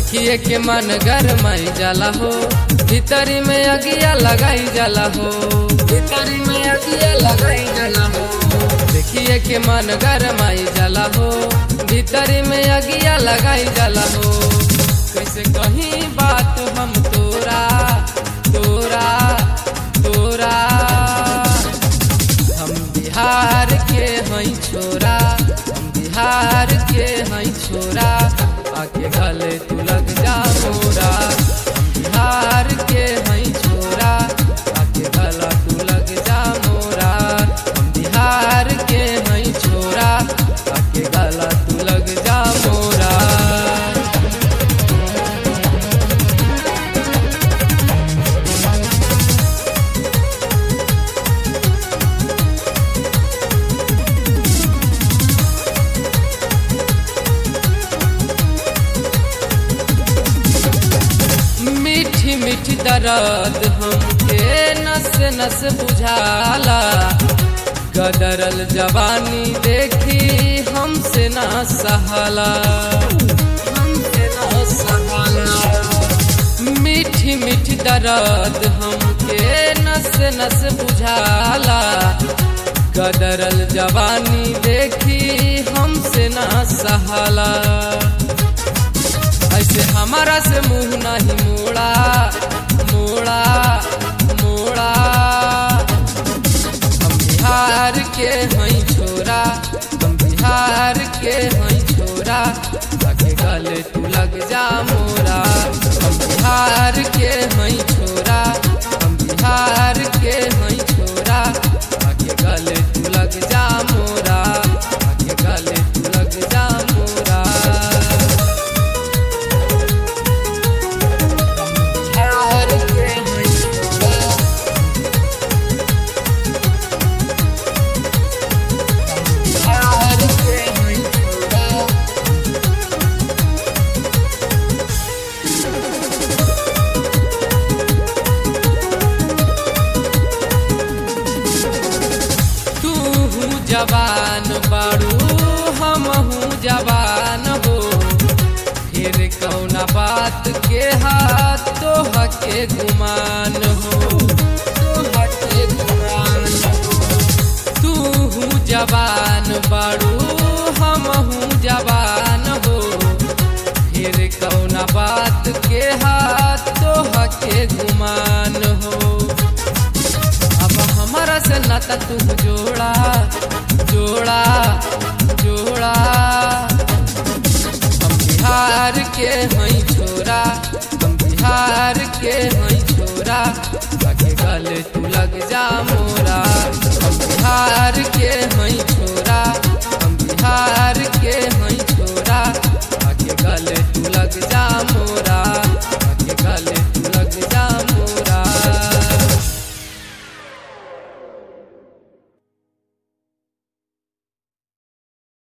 देखिए के मन गरमाई जाला हो, भीतरी में अगिया लगाई जाला हो, भीतरी में अगिया लगाई जाला हो। देखिए के मन गरमाई जाला हो, भीतरी में अगिया लगाई जाला हो। कैसे कहीं बात हम तोरा तोरा तोरा, हम बिहार के हई छोरा, हम बिहार के हई छोरा, आके गले तू लग जा मोरा। हम बिहार के हई छोरा, आके गला तू लग जा मोरा। हम बिहार के हई छोरा, आके गला तू लग जा मोरा। मीठी मीठी दर्द हमके नस नस बुझाला, गदरल जवानी देखी हमसे ना सहाला, हमसे ना सहाला। मीठी मीठी दर्द हमके नस नस बुझाला, गदरल जवानी देखी हमसे ना सहाला। ऐसे हमारा से मुंह नहीं मोड़ा मोड़ा मोड़ा। हम बिहार के हई छोरा, हम बिहार के हई छोरा, आके गले तू लग जा मोरा। हम बिहार के हई छोरा, हम बिहार के हई छोरा, आके गले तू लग जा मोरा, आके गले तू लग जा मोरा। जवान बाड़ू हमहू जवान हो, फिर कौना बात के हाथ तो हके गुमान हो, तो हके गुमान हो। तू जवान बाड़ू हमहू जवान हो, फिर कौना बात के हाथ तो हके गुमान हो। अब हमारा से नाता तू जोड़ा जोड़ा जोड़ा। हम बिहार के हई छोरा, हम बिहार के हई छोरा, आके गले तू लग जा मोरा। हम बिहार के हई छोरा, हम बिहार